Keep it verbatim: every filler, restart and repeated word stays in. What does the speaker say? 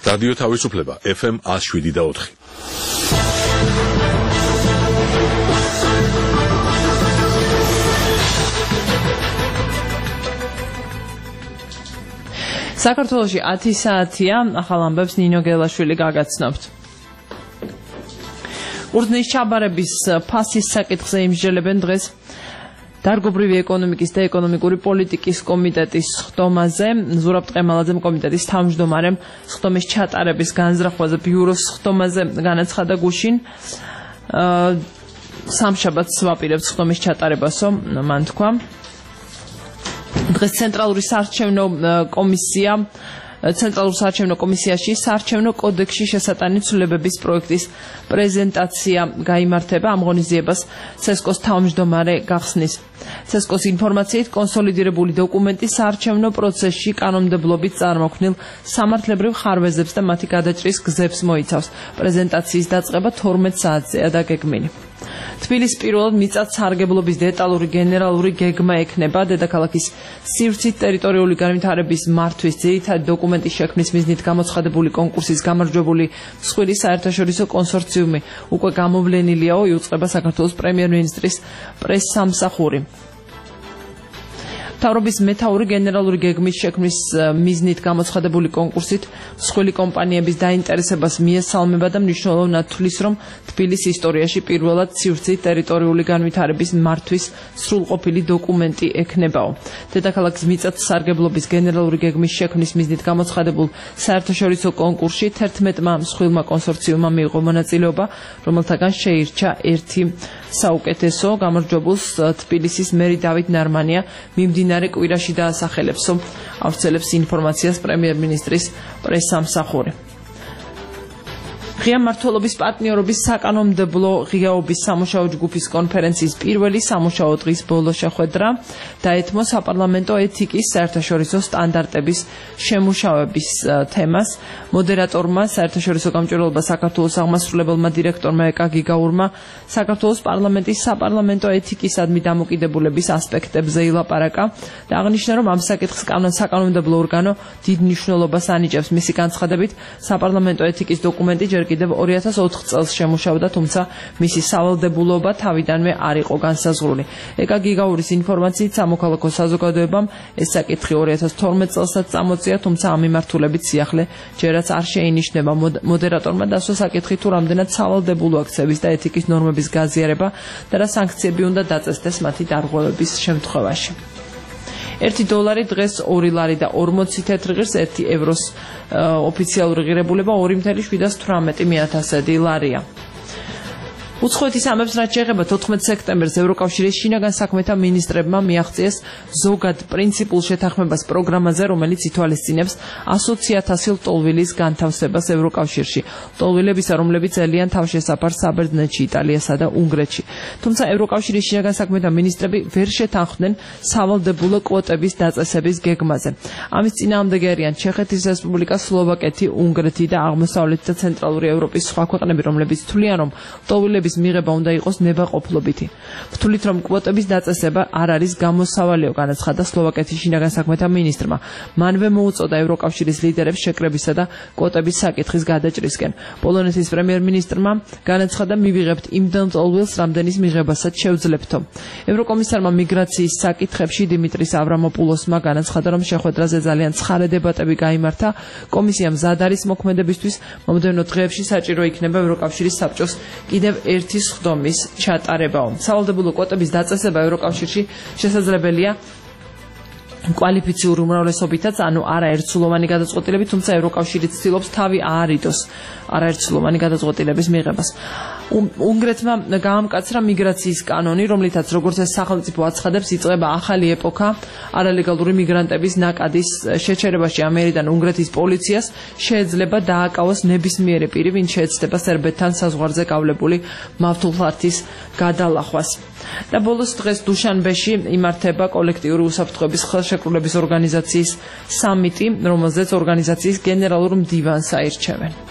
რადიო თავისუფლება ეფ ემ one oh seven და four. საქართველოში ათი საათია, ახალ ამბებს ნინო გელაშვილი გაგაცნობთ. ყურძნის ჩაბარების ფასის საკითხზე იმსჯელებენ დღეს დარგობრივი ეკონომიკის და ეკონომიკური პოლიტიკის კომიტეტის ხდომაზე. ზურაბ ტყემალაძემ კომიტეტის თავმჯდომარემ ხდომის ჩატარების განზრახვაზე ბიუროს ხდომაზე განაცხადა გუშინ. სამშაბათს ვაპირებთ ხდომის ჩატარებასო, მან თქვა. დღეს ცენტრალური საარჩევნო კომისია ცენტრალურ საარჩევნო კომისიაში საარჩევნო კოდექსში შესატანი ცვლილებების პროექტის პრეზენტაცია გაიმართება. ამ ღონისძიებას ცესკოს თავმჯდომარე გახსნის. ცესკოს ინფორმაციით კონსოლიდირებული დოკუმენტი საარჩევნო პროცესში კანონმდებლობით წარმოქმნილ სამართლებრივ ხარვეზებს და მათი გადაჭრის გზებს მოიცავს. პრეზენტაციის დაწყება თორმეტ საათზეა დაგეგმილი. თბილისის პირველად მიწათ სარგებლობის დეტალური გენერალური გეგმა ექნება. დედაქალაქის სივრცით ტერიტორიული განვითარების მართვის ძირითადი დოკუმენტის შექმნის მიზნით გამოცხადებული კონკურსის გამარჯვებული მსხვილი საერთაშორისო კონსორციუმი უკვე გამოვლენილიაო, იუწყება საქართველოს პრემიერ-მინისტრის პრესსამსახური. მთავრობის მეთაური გენერალური გეგმის შექმნის მიზნით გამოცხადებული კონკურსით მსხვილი კომპანიების დაინტერესებას მიესალმება და მნიშვნელოვნად თვლის, რომ თბილისის ისტორიაში პირველად სივრცით ტერიტორიული განვითარების მართვის სრულყოფილი დოკუმენტი ექნებაო. დედაქალაქის მიწათ სარგებლობის გენერალური გეგმის შექმნის მიზნით გამოცხადებულ საერთაშორისო კონკურსში თერთმეტმა მსხვილმა კონსორციუმმა მიიღო მონაწილეობა, რომელთაგან შეირჩა ერთი საუკეთესო. გამარჯვებულს თბილისის მერი დავით ნარმანია მიმდინარე კვირაში დაასახელებსო, ავრცელებს ინფორმაციას პრემიერ-მინისტრის პრესსამსახური. ღია მმართველობის პარტნიორობის საკანონმდებლო ღიაობის სამუშაო ჯგუფის კონფერენციის პირველი სამუშაო დღის ბოლო შეხვედრა დაეთმო საპარლამენტო ეთიკის საერთაშორისო სტანდარტების შემუშავების თემას. მოდერატორმა საერთაშორისო გამჭვირვალობა საქართველოს აღმასრულებელმა დირექტორმა ეკა გიგაურმა საქართველოს პარლამენტის საპარლამენტო ეთიკისადმი დამოკიდებულების ასპექტებზე ილაპარაკა და აღნიშნა, რომ ამ საკითხს საკანონმდებლო ორგანო დიდ მნიშვნელობას ანიჭებს. მისი განცხადებით, საპარლამენტო ეთიკის დოკუმენტი ჯერ კიდევ ორი ათას ოთხ წელს შემუშავდა, თუმცა მისი სავალდებულობა თავიდანვე არ იყო განსაზღვრული. ეკა გიგაურის ინფორმაციით სამოქალაქო საზოგადოებამ ეს საკითხი ორი ათას თორმეტ წელსაც წამოწია, თუმცა ამ მიმართულებით სიახლე ჯერაც არ შეინიშნება. მოდერატორმა დასვა საკითხი, თუ რამდენად სავალდებულოა ქცევის და ეთიკის ნორმების გაზიარება და რა სანქციები უნდა დაწესდეს მათი დარღვევების შემთხვევაში. ერთი დოლარი დღეს ორი ლარი და ორმოცი თეთრ ღირს ერთი ევროს ოფიციალური ღირებულება ორი ათეული შვიდასათვრამეტი მეათასედი ლარია. უცხოეთის ამბებს რაც შეეხება თოთხმეტ სექტემბერს ევროკავშირის შინაგან საქმეთა მინისტრებმა მიაღწიეს ზოგად პრინციპულ შეთანხმებას პროგრამაზე, რომელიც ითვალისწინებს ასოციაციათასი ლტოლვილის განთავსებას ევროკავშირში. ლტოლვილებისა, რომლებიც ელიან თავშესაფარს საბერძნეთში, იტალიასა და უნგრეთში. თუმცა ევროკავშირის შინაგან საქმეთა მინისტრები ვერ შეთანხმდნენ სავალდებულო კვოტების დაწესების გეგმაზე. ამის წინააღმდეგი არიან ჩეხეთის რესპუბლიკა, სლოვაკეთი, უნგრეთი და აღმოსავლეთ და ცენტრალური ევროპის სხვა ქვეყნები, რომლებიც თვლიან, რომ ლტოლვილების მიღება უნდა იყოს ნებაყოფლობითი. ვთვლით, რომ კვოტების დაწესება არ არის გამოსავალიო, განაცხადა სლოვაკეთის შინაგან საქმეთა მინისტრმა. მანვე მოუწოდა ევროკავშირის ლიდერებს შეკრებისა და კვოტების საკითხის გადაჭრისკენ. პოლონეთის პრემიერ-მინისტრმა განაცხადა, მივიღებთ იმდენ ლტოლვილს, რამდენის მიღებასაც შევძლებთო. ევროკომისარმა მიგრაციის საკითხებში დიმიტრის ავრამოპულოსმა განაცხადა, რომ შეხვედრაზე ძალიან ცხარე დებატები გაიმართა. კომისია მზად არის მოქმედებისთვის, მომდევნო დღეებში საჭირო იქნება ევროკავშირის საბჭოს კიდევ ერთი სხდომის ჩატარებაო. სავალდებულო კვოტების დაწესება ევროკავშირში შესაძლებელია კვალიფიციური უმრავლესობითაც, ანუ არაერთსულოვანი გადაწყვეტილებით, თუმცა ევროკავშირი ცდილობს თავი აარიდოს არაერთსულოვანი გადაწყვეტილების მიღებას. უნგრეთმა გაამკაცრა მიგრაციის კანონი, რომლითაც როგორც ეს სახელმწიფო აცხადებს, იწყება ახალი ეპოქა არალეგალური მიგრანტების ნაკადის შეჩერებაში. ამერიდან უნგრეთის პოლიციას შეეძლება დააკავოს ნებისმიერი პირი, ვინც შეეცდება სერბეთთან საზღვარზე გავლებული მავთულხართის გადალახვას. და ბოლოს დღეს დუშანბეში იმართება კოლექტიური უსაფრთხოების ხელშეკრულების ორგანიზაციის სამიტი, რომელზეც ორგანიზაციის გენერალურ მდივანს აირჩევენ.